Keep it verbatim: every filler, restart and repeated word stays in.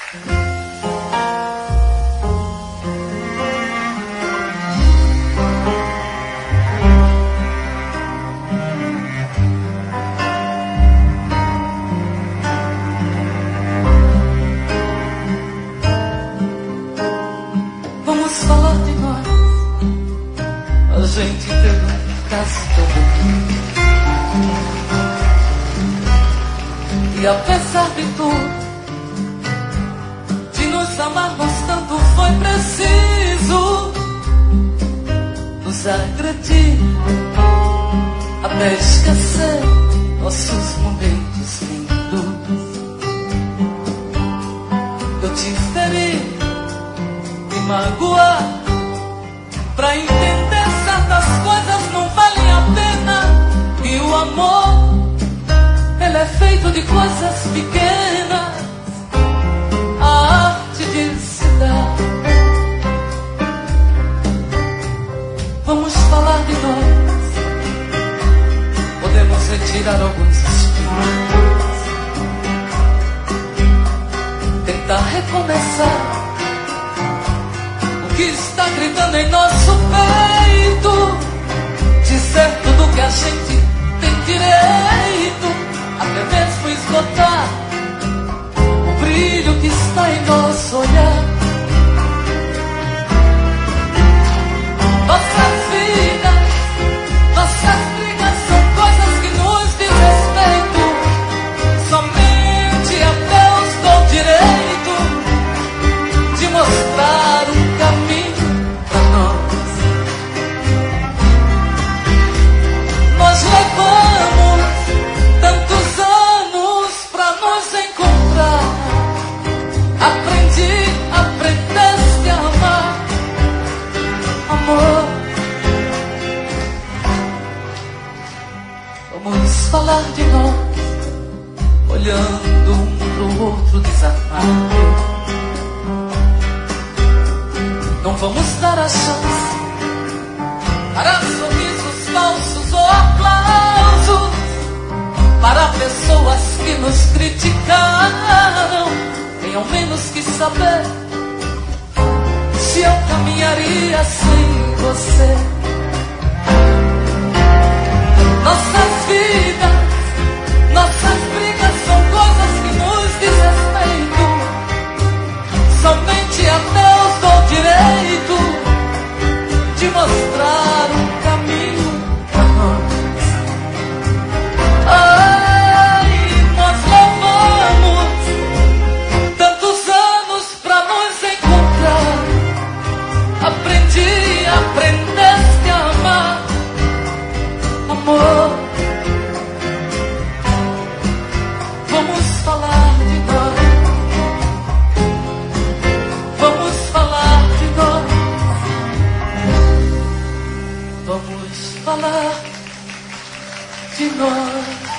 A gente teve um caso tão bom, e apesar de tudo, de nos amarmos tanto, foi preciso nos agredir até esquecer nossos momentos lindos. Eu te feri, me magoar, pra entender certas coisas não valem a pena. E o amor, ele é feito de coisas pequenas, a arte de se dar. Vamos falar de nós, podemos retirar alguns espinhos, tentar recomeçar que está gritando em nosso peito, dizer tudo que a gente tem direito, até mesmo esgotar o brilho que está em nosso olhar. Nossas vidas, nossas brigas são coisas que nos diz respeito. Somente a Deus dou direito de mostrar um caminho pra nós. Nós levamos tantos anos pra nos encontrar. Aprendi, aprendeste a amar, amor. Vamos falar de nós, olhando um pro outro desarmado. Não vamos dar a chance para sorrisos falsos ou aplausos, para pessoas que nos criticaram. Tem ao menos que saber se eu caminharia sem você. Nossas vidas, nossas brigas são coisas que nos diz respeito. Somente a Deus dou direito de mostrar um caminho pra nós. Ai, nós levamos tantos anos pra nos encontrar. Aprendi, aprendeste a amar, amor. Vamos falar de nós, vamos falar de nós, vamos falar de nós.